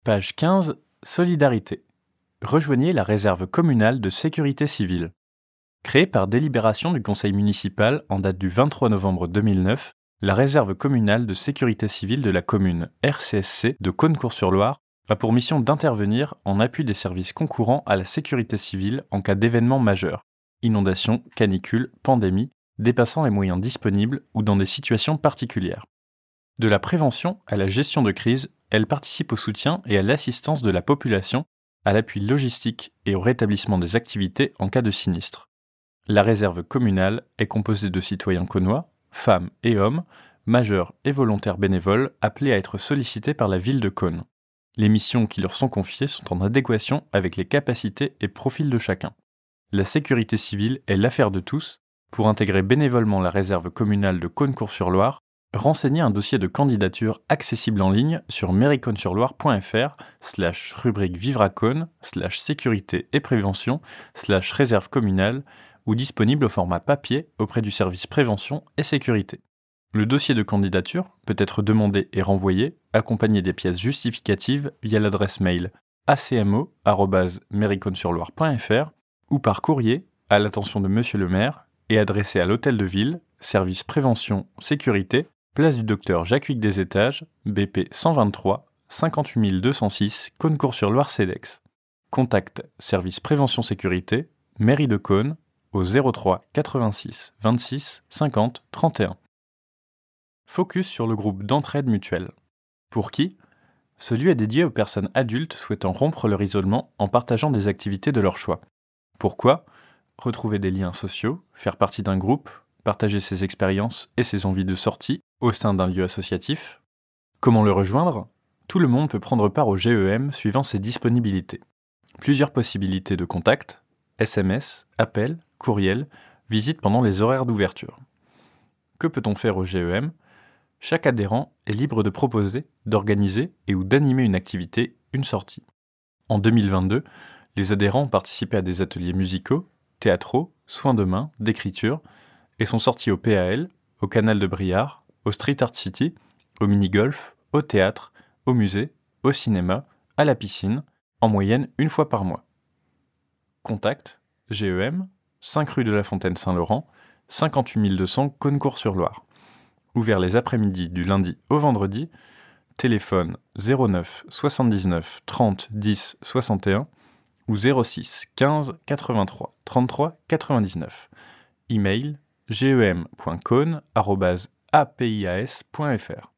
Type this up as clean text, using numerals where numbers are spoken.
Page 15, Solidarité. Rejoignez la réserve communale de sécurité civile. Créée par délibération du conseil municipal en date du 23 novembre 2009, la réserve communale de sécurité civile de la commune RCSC de Cosne-Cours-sur-Loire a pour mission d'intervenir en appui des services concourant à la sécurité civile en cas d'événements majeurs, inondations, canicules, pandémies, dépassant les moyens disponibles ou dans des situations particulières. De la prévention à la gestion de crise, elle participe au soutien et à l'assistance de la population, à l'appui logistique et au rétablissement des activités en cas de sinistre. La réserve communale est composée de citoyens caunois, femmes et hommes, majeurs et volontaires bénévoles appelés à être sollicités par la ville de Cosne. Les missions qui leur sont confiées sont en adéquation avec les capacités et profils de chacun. La sécurité civile est l'affaire de tous. Pour intégrer bénévolement la réserve communale de Cosne-Cours-sur-Loire, renseignez un dossier de candidature accessible en ligne sur mairie-cosne-sur-loire.fr/rubrique Vivre à Cosne/sécurité et prévention/réserve communale ou disponible au format papier auprès du service prévention et sécurité. Le dossier de candidature peut être demandé et renvoyé, accompagné des pièces justificatives via l'adresse mail acmo@mairie-cosne-sur-loire.fr ou par courrier à l'attention de Monsieur le maire et adressé à l'hôtel de ville, service prévention sécurité, place du docteur Jacques-Hugues des Étages, BP 123, 58 206, Cosne-Cours-sur-Loire CEDEX. Contact service prévention sécurité, mairie de Cosne, au 03 86 26 50 31. Focus sur le groupe d'entraide mutuelle. Pour qui ? Ce lieu est dédié aux personnes adultes souhaitant rompre leur isolement en partageant des activités de leur choix. Pourquoi ? Retrouver des liens sociaux, faire partie d'un groupe, partager ses expériences et ses envies de sortie au sein d'un lieu associatif. Comment le rejoindre ? Tout le monde peut prendre part au GEM suivant ses disponibilités. Plusieurs possibilités de contact, SMS, appel, courriel, visite pendant les horaires d'ouverture. Que peut-on faire au GEM ? Chaque adhérent est libre de proposer, d'organiser et ou d'animer une activité, une sortie. En 2022, les adhérents ont participé à des ateliers musicaux, théâtraux, soins de main, d'écriture, et sont sortis au PAL, au Canal de Briard, au Street Art City, au mini-golf, au théâtre, au musée, au cinéma, à la piscine, en moyenne une fois par mois. Contact, GEM, 5 rue de la Fontaine Saint-Laurent, 58 200 Cosne-Cours-sur-Loire. Ouvert les après-midi du lundi au vendredi, téléphone 09 79 30 10 61 ou 06 15 83 33 99. Email gem.cosne@apias.fr.